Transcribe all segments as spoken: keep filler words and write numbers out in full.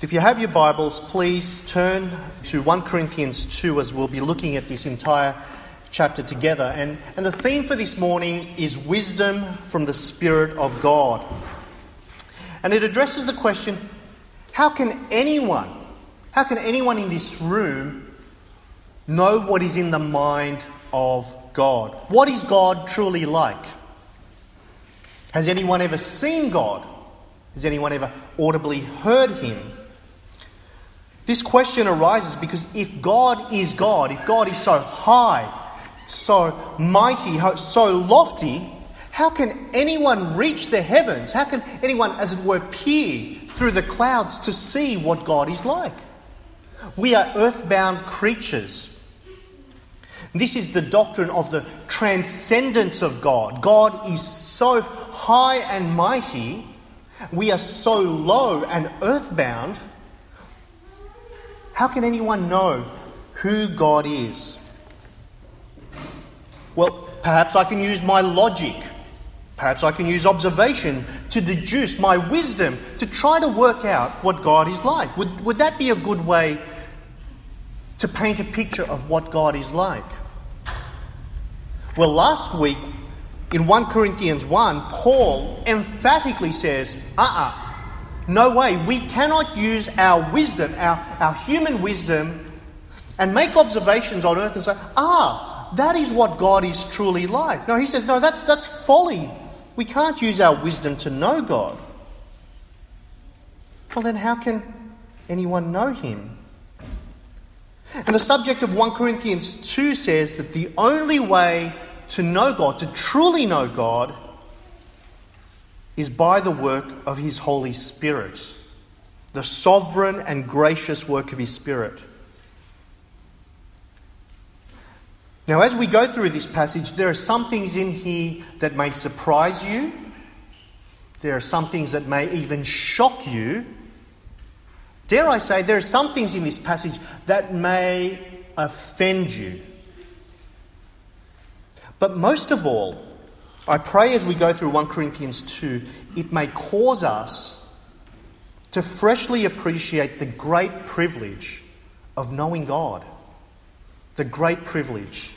If you have your Bibles, please turn to First Corinthians two as we'll be looking at this entire chapter together. And, and the theme for this morning is wisdom from the Spirit of God. And it addresses the question, how can anyone, how can anyone in this room know what is in the mind of God? What is God truly like? Has anyone ever seen God? Has anyone ever audibly heard him? This question arises because if God is God, if God is so high, so mighty, so lofty, how can anyone reach the heavens? How can anyone, as it were, peer through the clouds to see what God is like? We are earthbound creatures. This is the doctrine of the transcendence of God. God is so high and mighty. We are so low and earthbound. How can anyone know who God is? Well, perhaps I can use my logic. Perhaps I can use observation to deduce my wisdom to try to work out what God is like. Would, would that be a good way to paint a picture of what God is like? Well, last week in First Corinthians one, Paul emphatically says, uh-uh. No way. We cannot use our wisdom, our, our human wisdom, and make observations on earth and say, ah, that is what God is truly like. No, he says, no, that's that's folly. We can't use our wisdom to know God. Well, then how can anyone know him? And the subject of First Corinthians two says that the only way to know God, to truly know God, is by the work of his Holy Spirit, the sovereign and gracious work of his Spirit. Now, as we go through this passage, there are some things in here that may surprise you. There are some things that may even shock you. Dare I say, there are some things in this passage that may offend you. But most of all, I pray as we go through First Corinthians two, it may cause us to freshly appreciate the great privilege of knowing God. The great privilege.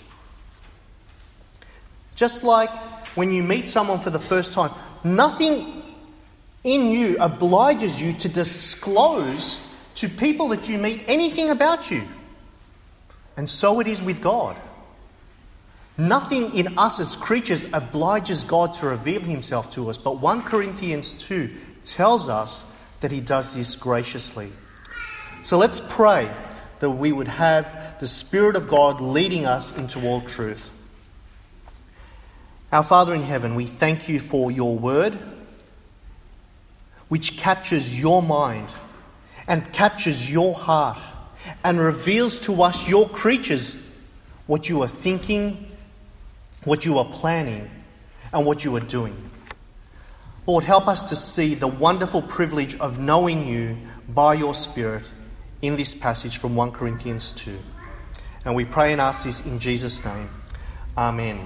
Just like when you meet someone for the first time, nothing in you obliges you to disclose to people that you meet anything about you. And so it is with God. Nothing in us as creatures obliges God to reveal himself to us, but First Corinthians two tells us that he does this graciously. So let's pray that we would have the Spirit of God leading us into all truth. Our Father in heaven, we thank you for your word, which captures your mind and captures your heart and reveals to us, your creatures, what you are thinking, what you are planning, and what you are doing. Lord, help us to see the wonderful privilege of knowing you by your Spirit in this passage from First Corinthians two. And we pray and ask this in Jesus' name. Amen.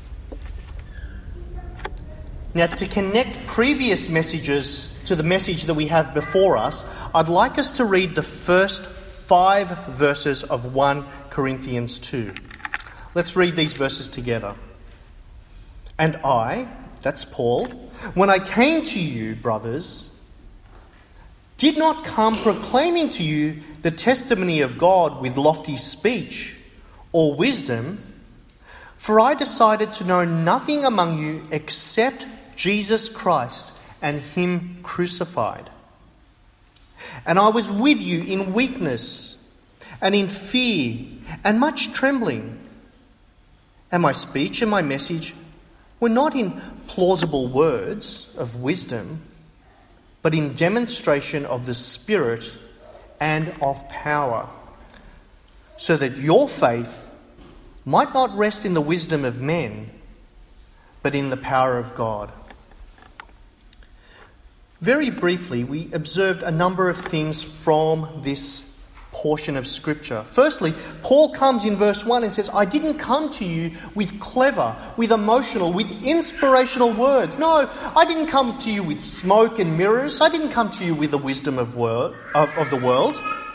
Now, to connect previous messages to the message that we have before us, I'd like us to read the first five verses of First Corinthians two. Let's read these verses together. And I, that's Paul, when I came to you, brothers, did not come proclaiming to you the testimony of God with lofty speech or wisdom, for I decided to know nothing among you except Jesus Christ and him crucified. And I was with you in weakness and in fear and much trembling. And my speech and my message were not in plausible words of wisdom, but in demonstration of the Spirit and of power, so that your faith might not rest in the wisdom of men, but in the power of God. Very briefly, we observed a number of things from this portion of Scripture. Firstly, Paul comes in verse one and says, I didn't come to you with clever, with emotional, with inspirational words. No, I didn't come to you with smoke and mirrors. I didn't come to you with the wisdom of, word, of, of the world.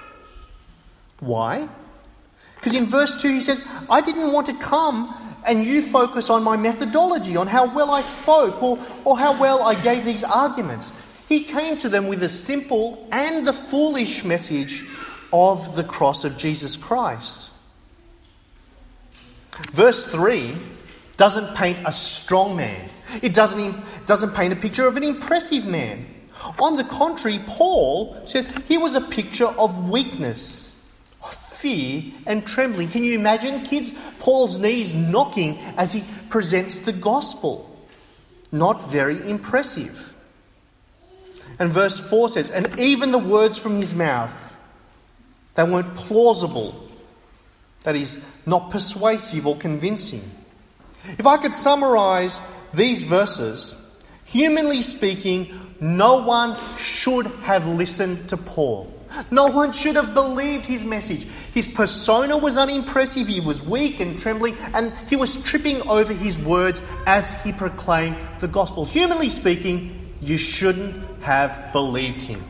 Why? Because in verse two he says, I didn't want to come and you focus on my methodology, on how well I spoke or, or how well I gave these arguments. He came to them with the simple and the foolish message of the cross of Jesus Christ. Verse three doesn't paint a strong man. It doesn't, doesn't paint a picture of an impressive man. On the contrary, Paul says he was a picture of weakness, of fear and trembling. Can you imagine, kids? Paul's knees knocking as he presents the gospel. Not very impressive. And verse four says, and even the words from his mouth, they weren't plausible. That is, not persuasive or convincing. If I could summarise these verses, humanly speaking, no one should have listened to Paul. No one should have believed his message. His persona was unimpressive, he was weak and trembling, and he was tripping over his words as he proclaimed the gospel. Humanly speaking, you shouldn't have believed him.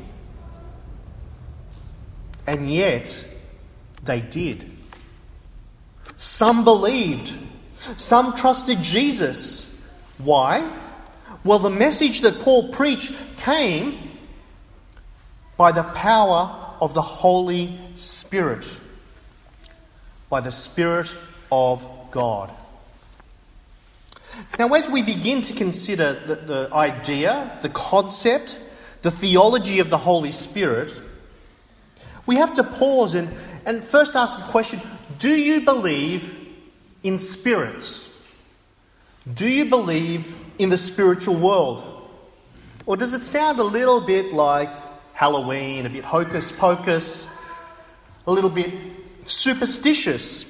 And yet, they did. Some believed. Some trusted Jesus. Why? Well, the message that Paul preached came by the power of the Holy Spirit. By the Spirit of God. Now, as we begin to consider the, the idea, the concept, the theology of the Holy Spirit, we have to pause and, and first ask a question. Do you believe in spirits? Do you believe in the spiritual world? Or does it sound a little bit like Halloween, a bit hocus pocus, a little bit superstitious?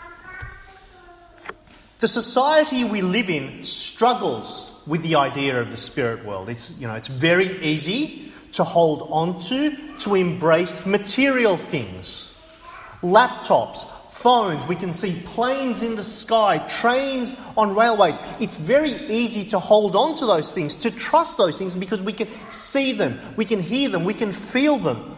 The society we live in struggles with the idea of the spirit world. It's, you know, it's very easy to hold on to, to embrace material things. Laptops, phones, we can see planes in the sky, trains on railways. It's very easy to hold on to those things, to trust those things, because we can see them, we can hear them, we can feel them.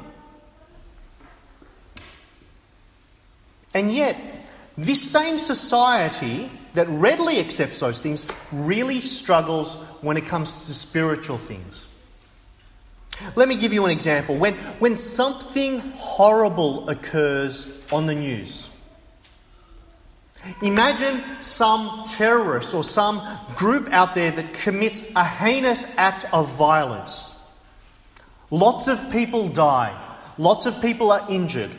And yet, this same society that readily accepts those things really struggles when it comes to spiritual things. Let me give you an example. When, when something horrible occurs on the news, imagine some terrorist or some group out there that commits a heinous act of violence. Lots of people die. Lots of people are injured.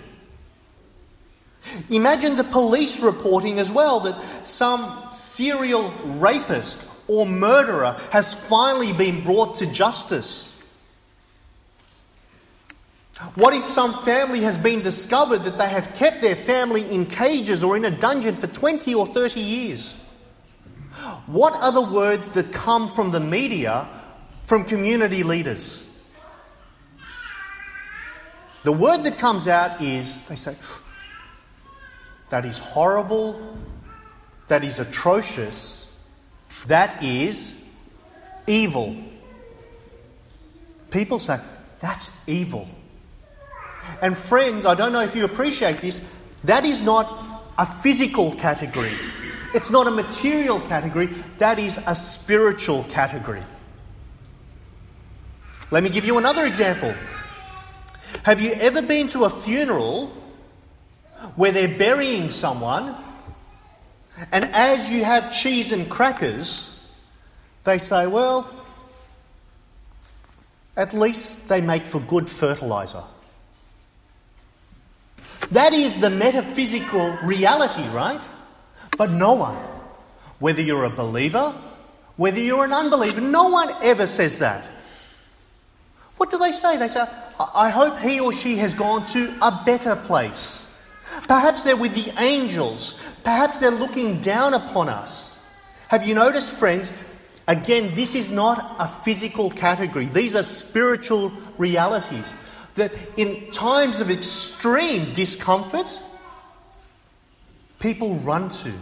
Imagine the police reporting as well that some serial rapist or murderer has finally been brought to justice. What if some family has been discovered that they have kept their family in cages or in a dungeon for twenty or thirty years? What are the words that come from the media, from community leaders? The word that comes out is, they say, that is horrible, that is atrocious, that is evil. People say, that's evil. And friends, I don't know if you appreciate this, that is not a physical category. It's not a material category. That is a spiritual category. Let me give you another example. Have you ever been to a funeral where they're burying someone, and as you have cheese and crackers, they say, well, at least they make for good fertiliser. That is the metaphysical reality, right? But no one, whether you're a believer, whether you're an unbeliever, no one ever says that. What do they say? They say, I hope he or she has gone to a better place. Perhaps they're with the angels. Perhaps they're looking down upon us. Have you noticed, friends? Again, this is not a physical category. These are spiritual realities. that in times of extreme discomfort, people run to.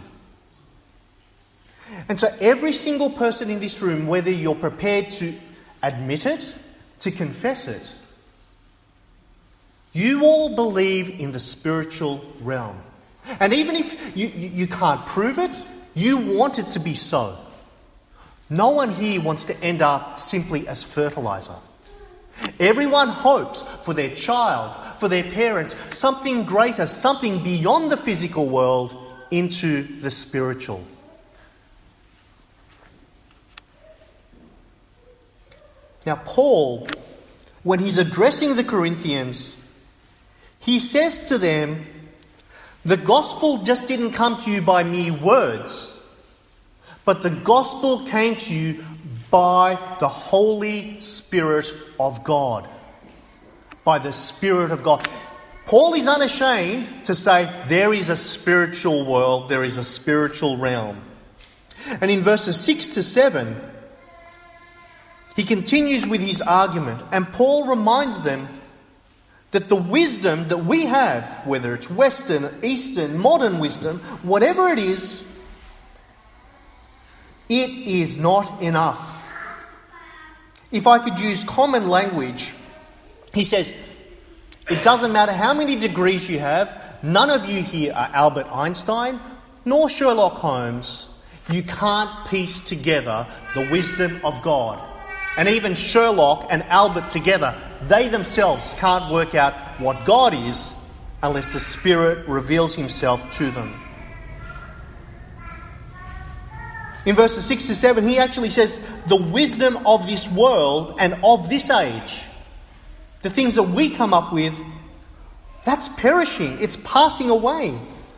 And so every single person in this room, whether you're prepared to admit it, to confess it, you all believe in the spiritual realm. And even if you, you, you can't prove it, you want it to be so. No one here wants to end up simply as fertilizer. Everyone hopes for their child, for their parents, something greater, something beyond the physical world into the spiritual. Now, Paul, when he's addressing the Corinthians, he says to them, the gospel just didn't come to you by mere words, but the gospel came to you by the Holy Spirit of God. By the Spirit of God. Paul is unashamed to say there is a spiritual world, there is a spiritual realm. And in verses six to seven, he continues with his argument, and Paul reminds them that the wisdom that we have, whether it's Western, Eastern, modern wisdom, whatever it is, it is not enough. If I could use common language, he says, it doesn't matter how many degrees you have, none of you here are Albert Einstein, nor Sherlock Holmes. You can't piece together the wisdom of God. And even Sherlock and Albert together, they themselves can't work out what God is unless the Spirit reveals himself to them. In verses six to seven, he actually says the wisdom of this world and of this age, the things that we come up with, that's perishing. It's passing away.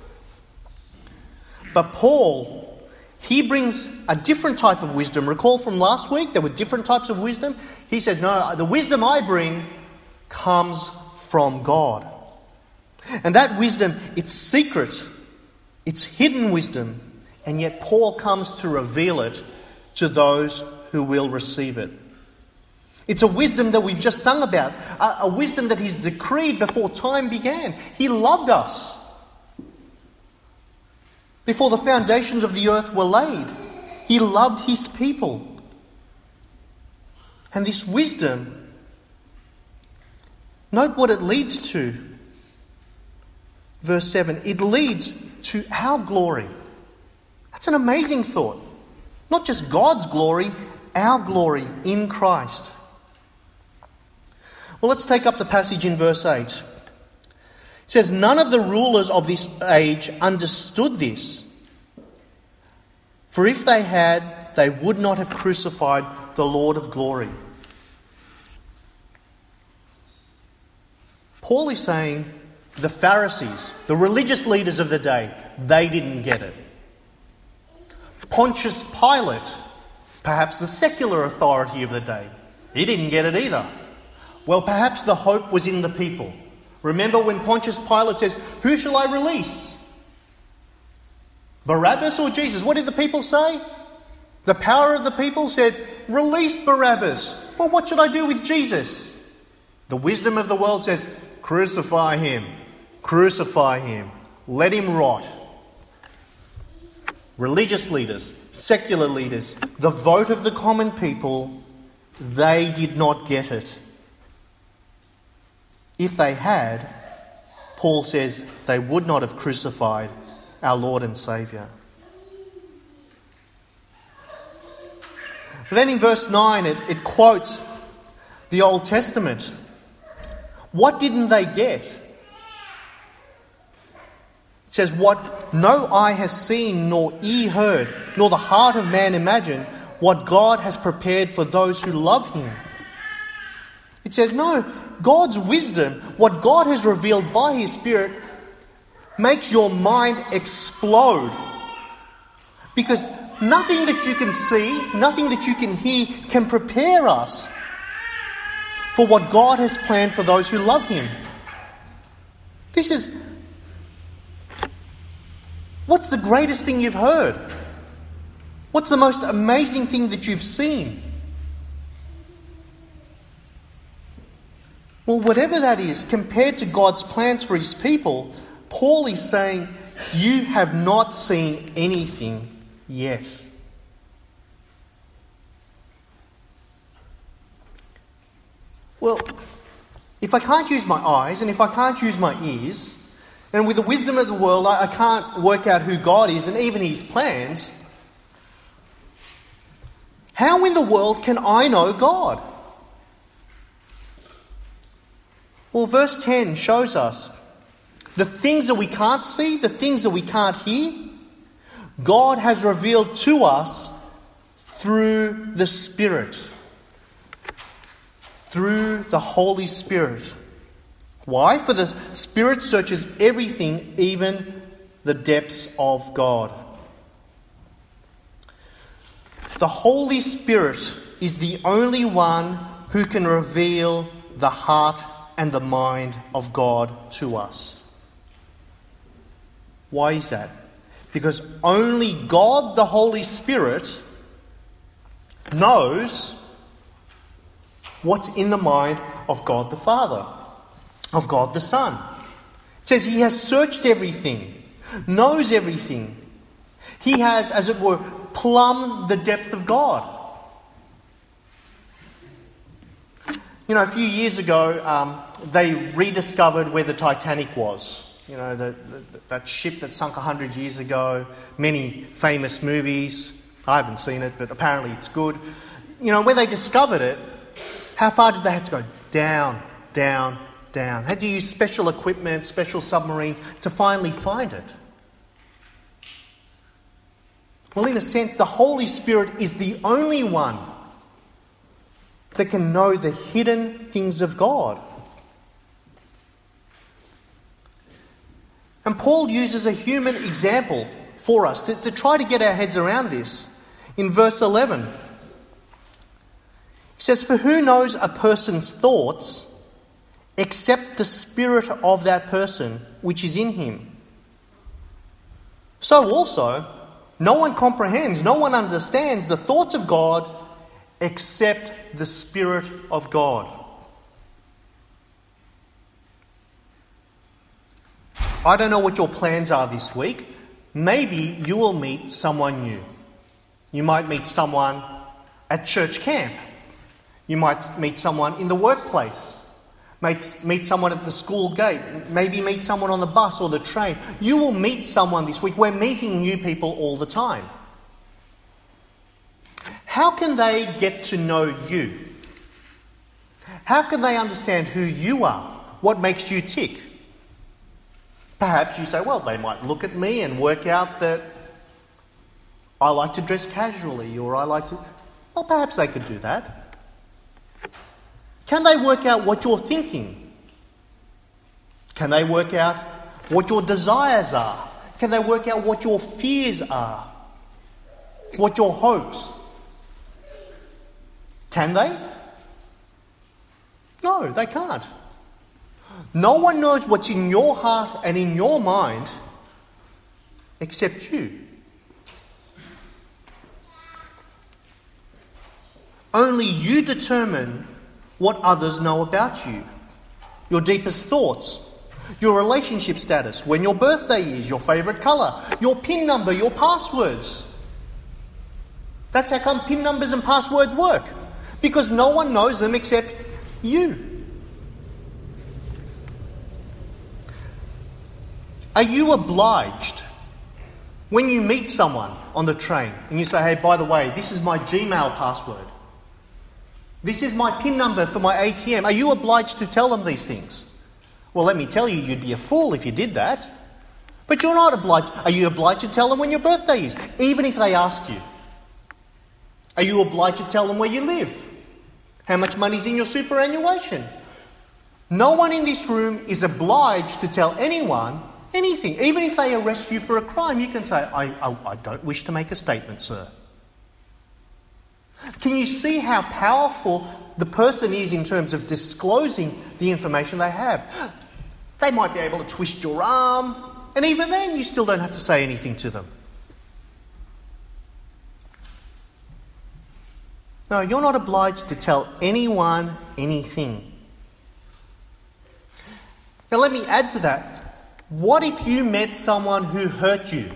But Paul, he brings a different type of wisdom. Recall from last week, there were different types of wisdom. He says, no, the wisdom I bring comes from God. And that wisdom, it's secret. It's hidden wisdom. And yet Paul comes to reveal it to those who will receive it. It's a wisdom that we've just sung about. A, a wisdom that he's decreed before time began. He loved us before the foundations of the earth were laid. He loved his people. And this wisdom, note what it leads to. Verse seven, it leads to our glory. That's an amazing thought. Not just God's glory, our glory in Christ. Well, let's take up the passage in verse eight. It says, none of the rulers of this age understood this. For if they had, they would not have crucified the Lord of glory. Paul is saying the Pharisees, the religious leaders of the day, they didn't get it. Pontius Pilate, perhaps the secular authority of the day, he didn't get it either. Well, perhaps the hope was in the people. Remember when Pontius Pilate says, who shall I release? Barabbas or Jesus? What did the people say? The power of the people said, release Barabbas. Well, what should I do with Jesus? The wisdom of the world says, crucify him. Crucify him. Let him rot. Religious leaders, secular leaders, the vote of the common people, they did not get it. If they had, Paul says they would not have crucified our Lord and Saviour. Then in verse nine, it, it quotes the Old Testament. What didn't they get? It says, what no eye has seen, nor ear heard, nor the heart of man imagined, what God has prepared for those who love him. It says, no, God's wisdom, what God has revealed by his Spirit, makes your mind explode. Because nothing that you can see, nothing that you can hear can prepare us for what God has planned for those who love him. This is... What's the greatest thing you've heard? What's the most amazing thing that you've seen? Well, whatever that is, compared to God's plans for his people, Paul is saying, you have not seen anything yet. Well, if I can't use my eyes and if I can't use my ears, and with the wisdom of the world I, I can't work out who God is and even his plans, how in the world can I know God? Well, verse ten shows us the things that we can't see, the things that we can't hear, God has revealed to us through the Spirit. Through the Holy Spirit. Why? For the Spirit searches everything, even the depths of God. The Holy Spirit is the only one who can reveal the heart and the mind of God to us. Why is that? Because only God, the Holy Spirit, knows what's in the mind of God the Father, of God the Son. It says he has searched everything, knows everything. He has, as it were, plumbed the depth of God. You know, a few years ago, um, they rediscovered where the Titanic was. You know, the, the, that ship that sunk one hundred years ago. Many famous movies. I haven't seen it, but apparently it's good. You know, when they discovered it, how far did they have to go? Down, down, down. Had to use special equipment, special submarines to finally find it. Well, in a sense, the Holy Spirit is the only one that can know the hidden things of God. And Paul uses a human example for us to, to try to get our heads around this. In verse eleven, he says, "For who knows a person's thoughts except the spirit of that person which is in him? So also, no one comprehends, no one understands the thoughts of God except the Spirit of God." I don't know what your plans are this week. Maybe you will meet someone new. You might meet someone at church camp. You might meet someone in the workplace. Might meet someone at the school gate. Maybe meet someone on the bus or the train. You will meet someone this week. We're meeting new people all the time. How can they get to know you? How can they understand who you are? What makes you tick? Perhaps you say, well, they might look at me and work out that I like to dress casually, or I like to... Well, perhaps they could do that. Can they work out what you're thinking? Can they work out what your desires are? Can they work out what your fears are? What your hopes? Can they? No, they can't. No one knows what's in your heart and in your mind except you. Only you determine what others know about you. Your deepest thoughts, your relationship status, when your birthday is, your favourite colour, your PIN number, your passwords. That's how come PIN numbers and passwords work. Because no one knows them except you. Are you obliged when you meet someone on the train and you say, hey, by the way, this is my Gmail password. This is my PIN number for my A T M. Are you obliged to tell them these things? Well, let me tell you, you'd be a fool if you did that. But you're not obliged. Are you obliged to tell them when your birthday is, even if they ask you? Are you obliged to tell them where you live? How much money's in your superannuation? No one in this room is obliged to tell anyone anything. Even if they arrest you for a crime, you can say, I, I, I don't wish to make a statement, sir. Can you see how powerful the person is in terms of disclosing the information they have? They might be able to twist your arm, and even then you still don't have to say anything to them. No, you're not obliged to tell anyone anything. Now let me add to that. What if you met someone who hurt you?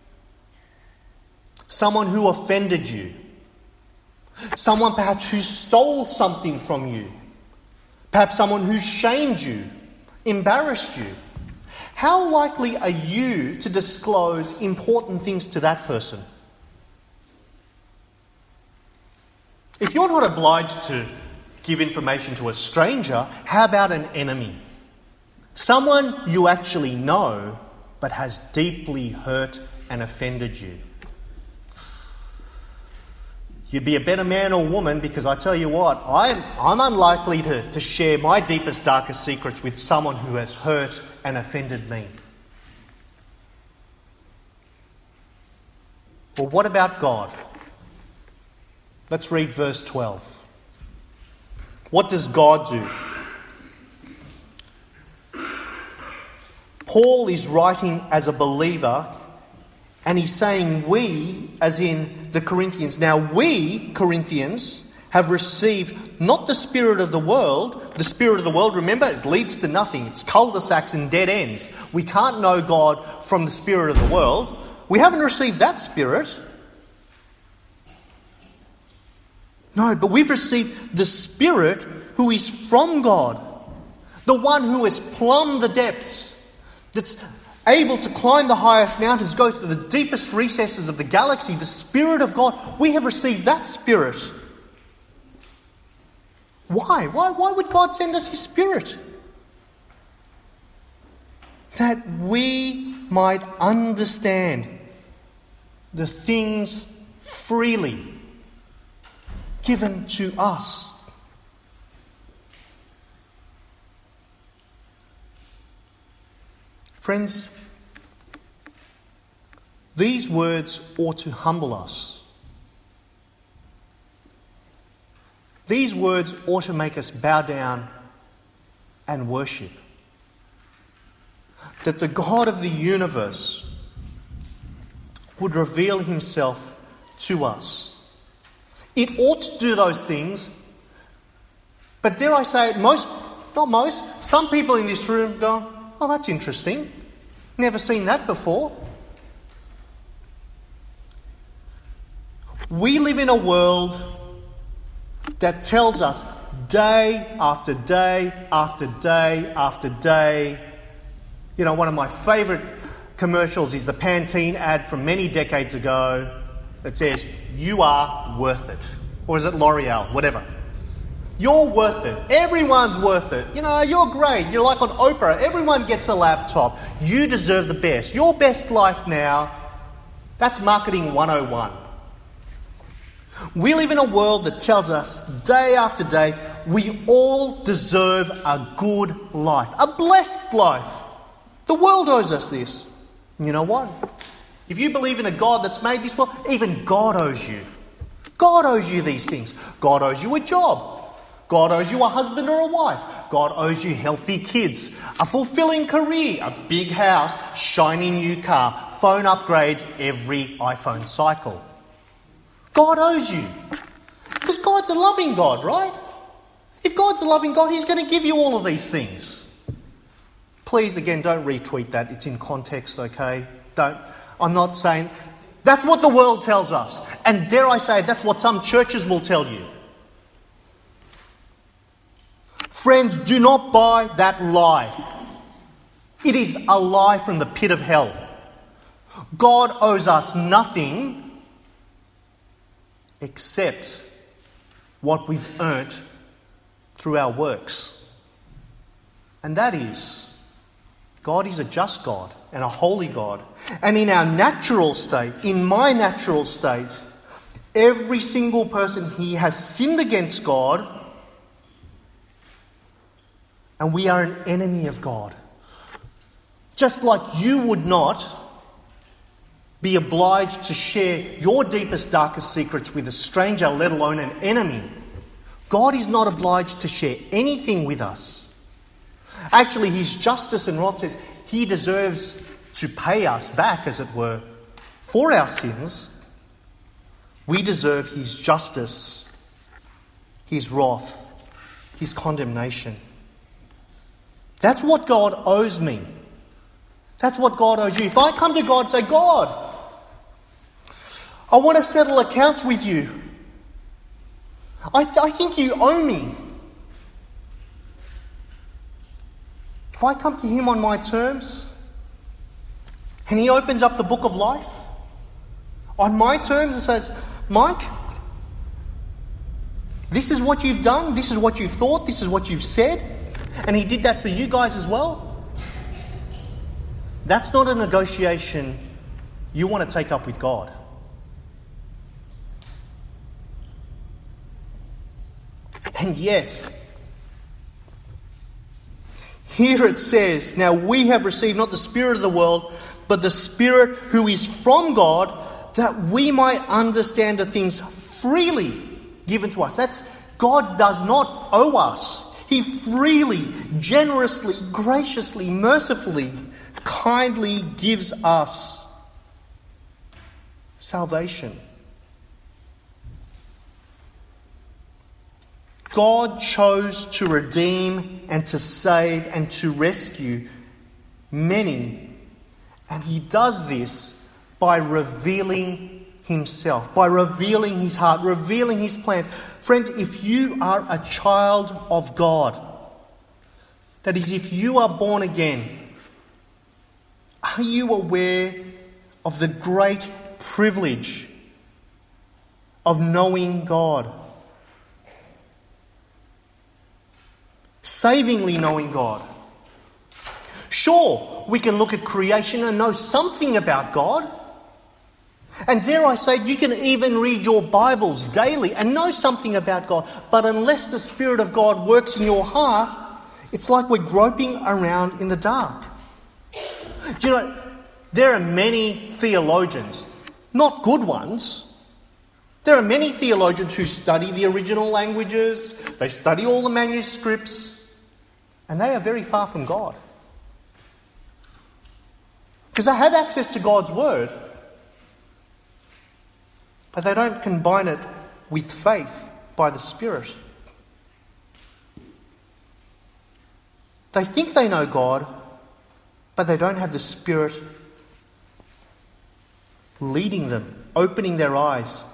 Someone who offended you? Someone perhaps who stole something from you? Perhaps someone who shamed you, embarrassed you? How likely are you to disclose important things to that person? If you're not obliged to give information to a stranger, how about an enemy? Someone you actually know but has deeply hurt and offended you. You'd be a better man or woman because I tell you what, I'm, I'm unlikely to, to share my deepest, darkest secrets with someone who has hurt and offended me. Well, what about God? Let's read verse twelve. What does God do? Paul is writing as a believer, and he's saying we, as in the Corinthians. Now we, Corinthians, have received not the spirit of the world. The spirit of the world, remember, it leads to nothing. It's cul-de-sacs and dead ends. We can't know God from the spirit of the world. We haven't received that spirit. No, but we've received the Spirit who is from God. The one who has plumbed the depths. That's able to climb the highest mountains, go to the deepest recesses of the galaxy. The Spirit of God. We have received that Spirit. Why? Why, why would God send us His Spirit? That we might understand the things freely given to us. Friends, these words ought to humble us. These words ought to make us bow down and worship. That the God of the universe would reveal Himself to us. It ought to do those things, but dare I say it, most, not most, some people in this room go, oh, that's interesting. Never seen that before. We live in a world that tells us day after day after day after day. You know, one of my favourite commercials is the Pantene ad from many decades ago that says, you are worth it. Or is it L'Oreal? Whatever. You're worth it. Everyone's worth it. You know, you're great. You're like on Oprah. Everyone gets a laptop. You deserve the best. Your best life now. That's marketing one oh one. We live in a world that tells us day after day we all deserve a good life. A blessed life. The world owes us this. And you know what? If you believe in a God that's made this world, even God owes you. God owes you these things. God owes you a job. God owes you a husband or a wife. God owes you healthy kids, a fulfilling career, a big house, shiny new car, phone upgrades every iPhone cycle. God owes you. Because God's a loving God, right? If God's a loving God, He's going to give you all of these things. Please, again, don't retweet that. It's in context, okay? Don't. I'm not saying... That's what the world tells us. And dare I say, that's what some churches will tell you. Friends, do not buy that lie. It is a lie from the pit of hell. God owes us nothing except what we've earned through our works. And that is, God is a just God and a holy God. And in our natural state, in my natural state, every single person here has sinned against God, and we are an enemy of God. Just like you would not be obliged to share your deepest, darkest secrets with a stranger, let alone an enemy, God is not obliged to share anything with us. Actually, His justice and wrath says He deserves to pay us back, as it were, for our sins. We deserve His justice, His wrath, His condemnation. That's what God owes me. That's what God owes you. If I come to God and say, God, I want to settle accounts with you. I, th- I think you owe me. If I come to Him on my terms, and He opens up the book of life on my terms and says, Mike, this is what you've done, this is what you've thought, this is what you've said, and He did that for you guys as well. That's not a negotiation you want to take up with God. And yet, here it says, now we have received not the spirit of the world, but the Spirit who is from God, that we might understand the things freely given to us. That's, God does not owe us. He freely, generously, graciously, mercifully, kindly gives us salvation. God chose to redeem and to save and to rescue many. And He does this by revealing Himself, by revealing His heart, revealing His plans. Friends, if you are a child of God, that is, if you are born again, are you aware of the great privilege of knowing God? Savingly knowing God. Sure, we can look at creation and know something about God. And dare I say, you can even read your Bibles daily and know something about God. But unless the Spirit of God works in your heart, it's like we're groping around in the dark. Do you know, there are many theologians, not good ones. There are many theologians who study the original languages, they study all the manuscripts, and they are very far from God. Because they have access to God's Word, but they don't combine it with faith by the Spirit. They think they know God, but they don't have the Spirit leading them, opening their eyes.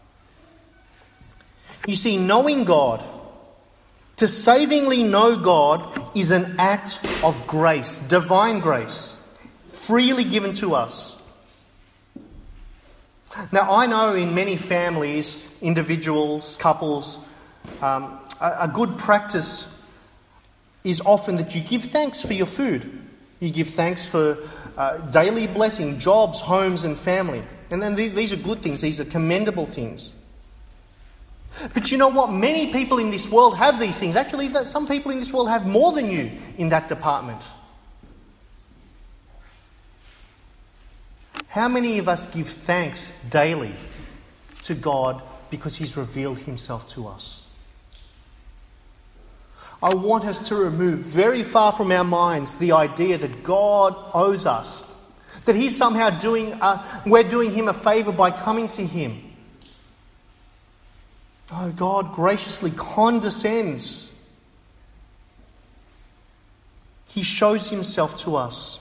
You see, knowing God, to savingly know God, is an act of grace, divine grace, freely given to us. Now, I know in many families, individuals, couples, um, a, a good practice is often that you give thanks for your food. You give thanks for uh, daily blessing, jobs, homes and family. And then th- these are good things. These are commendable things. But you know what? Many people in this world have these things. Actually, some people in this world have more than you in that department. How many of us give thanks daily to God because He's revealed Himself to us? I want us to remove very far from our minds the idea that God owes us, that He's somehow doing, uh, we're doing Him a favour by coming to Him. Oh, God graciously condescends. He shows Himself to us.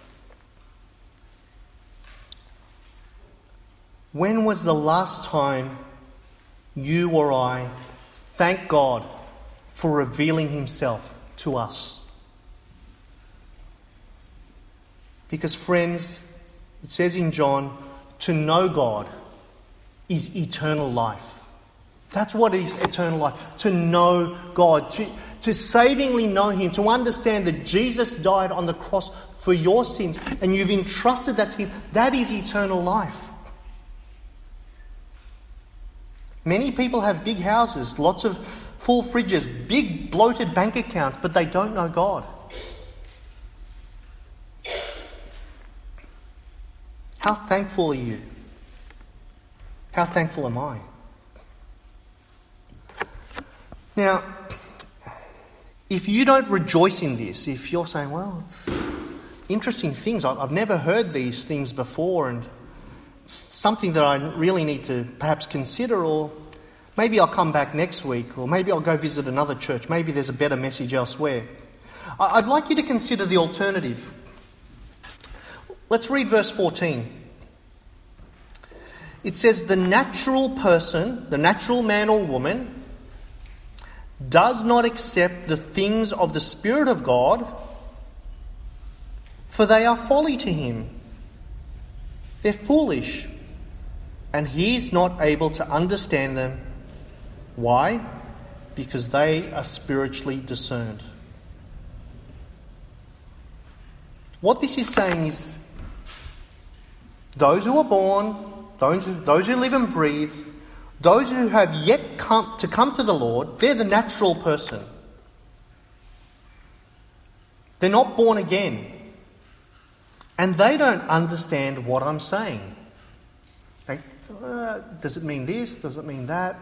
When was the last time you or I thanked God for revealing Himself to us? Because, friends, it says in John, to know God is eternal life. That's what is eternal life. To know God. To, to savingly know Him. To understand that Jesus died on the cross for your sins and you've entrusted that to Him. That is eternal life. Many people have big houses, lots of full fridges, big bloated bank accounts, but they don't know God. How thankful are you? How thankful am I? Now, if you don't rejoice in this, if you're saying, well, it's interesting things, I've never heard these things before and it's something that I really need to perhaps consider, or maybe I'll come back next week, or maybe I'll go visit another church, maybe there's a better message elsewhere. I'd like you to consider the alternative. Let's read verse fourteen. It says, the natural person, the natural man or woman, does not accept the things of the Spirit of God, for they are folly to him. They're foolish, and he is not able to understand them. Why? Because they are spiritually discerned. What this is saying is, those who are born, those who, those who live and breathe, those who have yet come to come to the Lord, they're the natural person. They're not born again. And they don't understand what I'm saying. Like, uh, does it mean this? Does it mean that?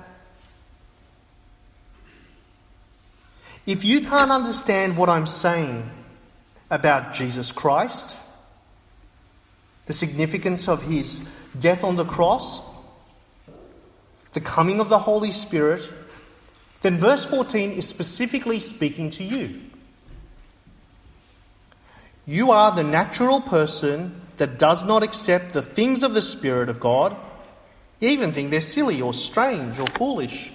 If you can't understand what I'm saying about Jesus Christ, the significance of his death on the cross, the coming of the Holy Spirit, then verse fourteen is specifically speaking to you. You are the natural person that does not accept the things of the Spirit of God. You even think they're silly or strange or foolish.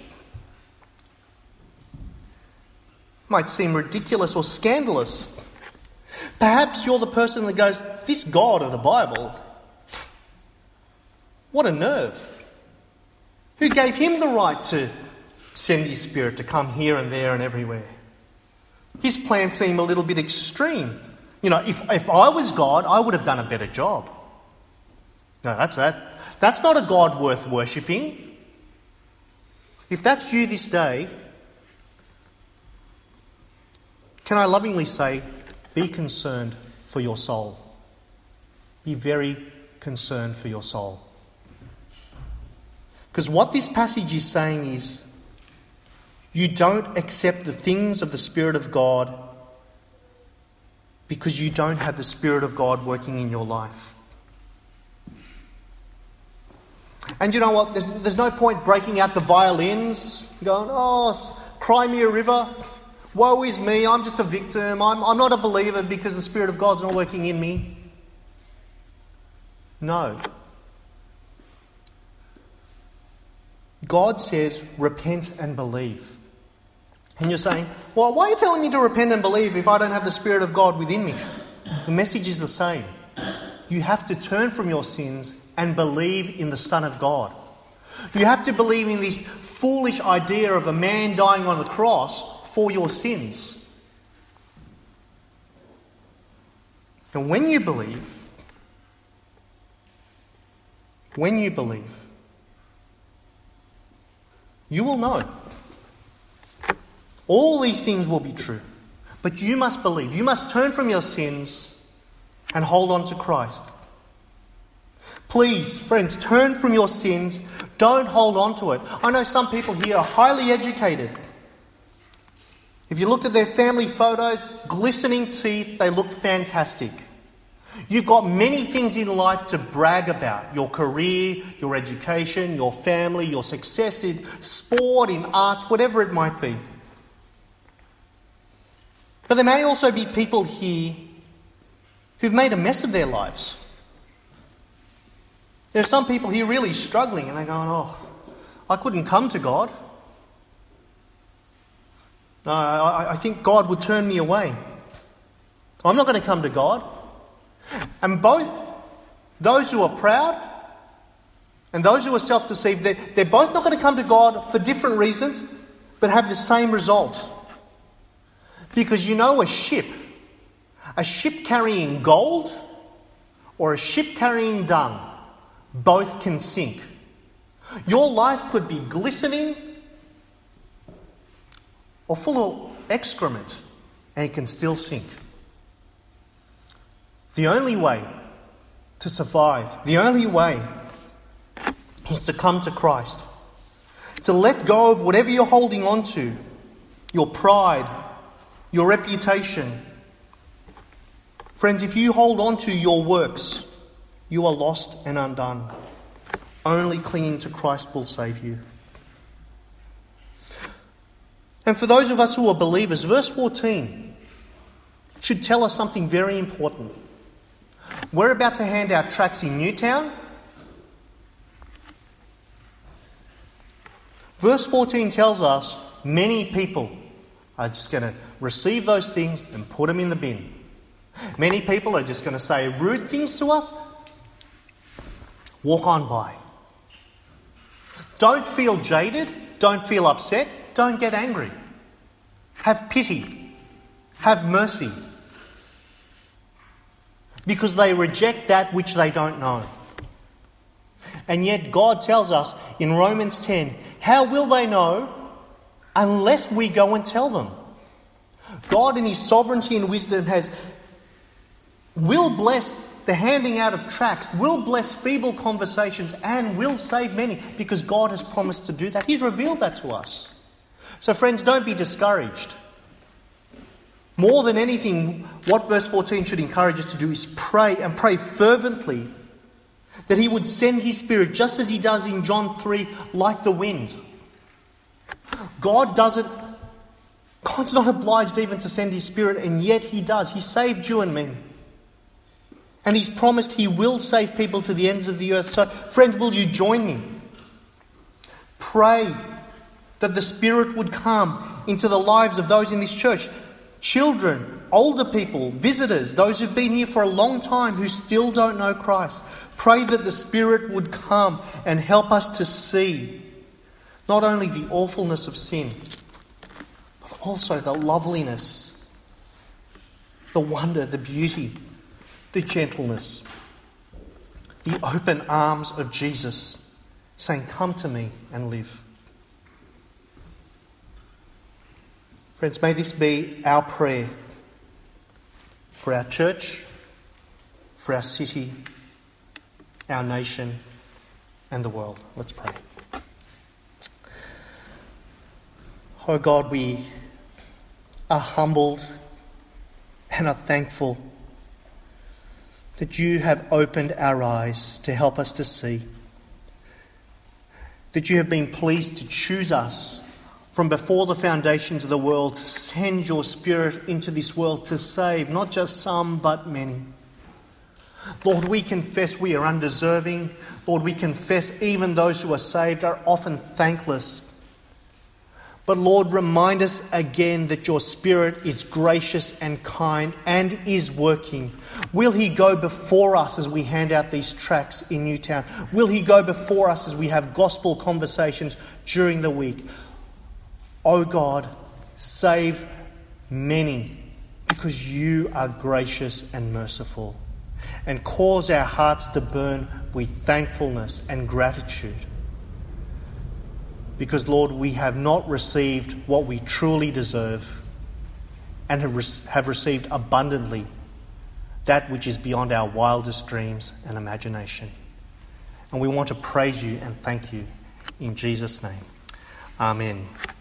Might seem ridiculous or scandalous. Perhaps you're the person that goes, this God of the Bible, what a nerve. Who gave him the right to send his Spirit to come here and there and everywhere? His plans seem a little bit extreme. You know, if, if I was God, I would have done a better job. No, that's that. That's not a God worth worshipping. If that's you this day, can I lovingly say, be concerned for your soul. Be very concerned for your soul. Because what this passage is saying is, you don't accept the things of the Spirit of God because you don't have the Spirit of God working in your life. And you know what? There's, there's no point breaking out the violins, going, oh, cry me a river. Woe is me, I'm just a victim. I'm, I'm not a believer because the Spirit of God's not working in me. No. God says, repent and believe. And you're saying, well, why are you telling me to repent and believe if I don't have the Spirit of God within me? The message is the same. You have to turn from your sins and believe in the Son of God. You have to believe in this foolish idea of a man dying on the cross for your sins. And when you believe, when you believe, you will know. All these things will be true. But you must believe. You must turn from your sins and hold on to Christ. Please, friends, turn from your sins. Don't hold on to it. I know some people here are highly educated. If you looked at their family photos, glistening teeth, they look fantastic. You've got many things in life to brag about. Your career, your education, your family, your success in sport, in arts, whatever it might be. But there may also be people here who've made a mess of their lives. There are some people here really struggling and they're going, oh, I couldn't come to God. No, I, I think God would turn me away. I'm not going to come to God. And both those who are proud and those who are self-deceived, they're, they're both not going to come to God for different reasons, but have the same result. Because you know a ship, a ship carrying gold or a ship carrying dung, both can sink. Your life could be glistening or full of excrement, and it can still sink. The only way to survive, the only way is to come to Christ. To let go of whatever you're holding on to, your pride, your reputation. Friends, if you hold on to your works, you are lost and undone. Only clinging to Christ will save you. And for those of us who are believers, verse fourteen should tell us something very important. We're about to hand out tracts in Newtown. Verse fourteen tells us many people are just going to receive those things and put them in the bin. Many people are just going to say rude things to us. Walk on by. Don't feel jaded. Don't feel upset. Don't get angry. Have pity. Have mercy. Because they reject that which they don't know. And yet God tells us in Romans ten, how will they know unless we go and tell them? God in his sovereignty and wisdom has will bless the handing out of tracts, will bless feeble conversations, and will save many, because God has promised to do that. He's revealed that to us. So friends, don't be discouraged. More than anything, what verse fourteen should encourage us to do is pray, and pray fervently that he would send his Spirit, just as he does in John three, like the wind. God doesn't, God's not obliged even to send his Spirit, and yet he does. He saved you and me. And he's promised he will save people to the ends of the earth. So, friends, will you join me? Pray that the Spirit would come into the lives of those in this church. Children, older people, visitors, those who've been here for a long time who still don't know Christ. Pray that the Spirit would come and help us to see not only the awfulness of sin, but also the loveliness, the wonder, the beauty, the gentleness, the open arms of Jesus saying, come to me and live. Friends, may this be our prayer for our church, for our city, our nation, and the world. Let's pray. Oh God, we are humbled and are thankful that you have opened our eyes to help us to see, that you have been pleased to choose us from before the foundations of the world, to send your Spirit into this world to save not just some but many. Lord, we confess we are undeserving. Lord, we confess even those who are saved are often thankless. But Lord, remind us again that your Spirit is gracious and kind and is working. Will he go before us as we hand out these tracts in Newtown? Will he go before us as we have gospel conversations during the week? Oh God, save many, because you are gracious and merciful, and cause our hearts to burn with thankfulness and gratitude. Because, Lord, we have not received what we truly deserve, and have, re- have received abundantly that which is beyond our wildest dreams and imagination. And we want to praise you and thank you in Jesus' name. Amen.